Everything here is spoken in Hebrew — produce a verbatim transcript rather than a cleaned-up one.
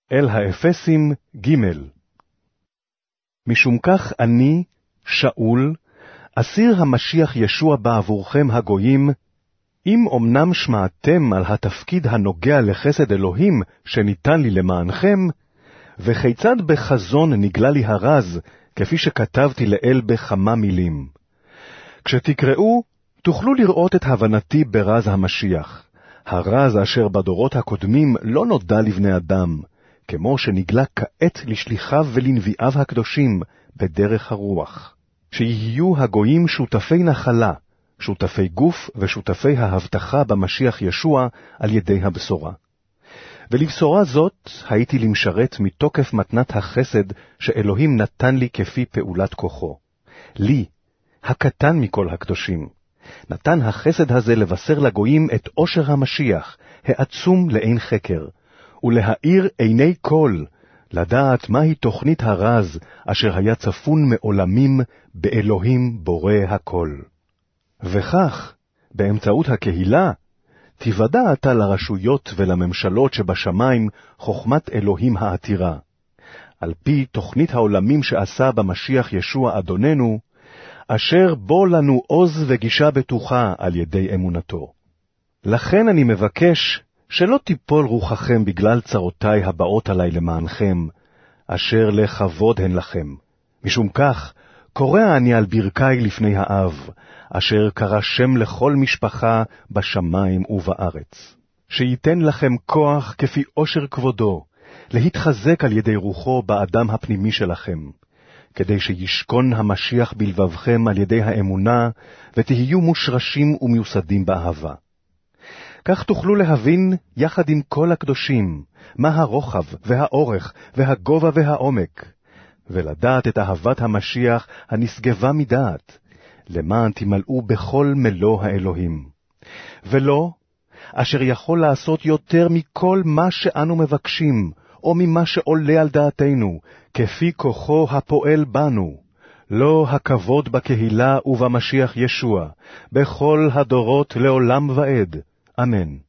אל האפסים ג' משום כך אני, שאול, אסיר המשיח ישוע בעבורכם הגויים, אם אמנם שמעתם על התפקיד הנוגע לחסד אלוהים שניתן לי למענכם, וכיצד בחזון נגלה לי הרז, כפי שכתבתי לאל בכמה מילים. כשתקראו, תוכלו לראות את הבנתי ברז המשיח, הרז אשר בדורות הקודמים לא נודע לבני אדם, כמו שנגלה כעת לשליחיו ולנביאיו הקדושים בדרך הרוח, שיהיו הגויים שותפי נחלה, שותפי גוף ושותפי ההבטחה במשיח ישוע על ידי הבשורה. ולבשורה זאת הייתי למשרת מתוקף מתנת החסד שאלוהים נתן לי כפי פעולת כוחו. לי, הקטן מכל הקדושים, נתן החסד הזה לבשר לגויים את עושר המשיח, העצום לאין חקר, ולהאיר עיני כל, לדעת מהי תוכנית הרז אשר היה צפון מעולמים באלוהים בורא הכל. וכך, באמצעות הקהילה, תיוודע אתה לרשויות ולממשלות שבשמיים חוכמת אלוהים העתירה, על פי תוכנית העולמים שעשה במשיח ישוע אדוננו, אשר בו לנו עוז וגישה בטוחה על ידי אמונתו. לכן אני מבקש שלא תיפול רוחכם בגלל צרותיי הבאות עלי למענכם, אשר לכבוד הן לכם. משום כך, קורא אני על ברכי לפני האב, אשר קרא שם לכל משפחה בשמיים ובארץ. שייתן לכם כוח כפי עושר כבודו, להתחזק על ידי רוחו באדם הפנימי שלכם, כדי שישכון המשיח בלבבכם על ידי האמונה, ותהיו מושרשים ומיוסדים באהבה. כך תוכלו להבין יחד עם כל הקדושים, מה הרוחב והאורך והגובה והעומק, ולדעת את אהבת המשיח הנשגבה מדעת, למען תמלאו בכל מלוא האלוהים. ולא, אשר יכול לעשות יותר מכל מה שאנו מבקשים, או ממה שעולה על דעתנו, כפי כוחו הפועל בנו, לא הכבוד בקהילה ובמשיח ישוע, בכל הדורות לעולם ועד. אמן.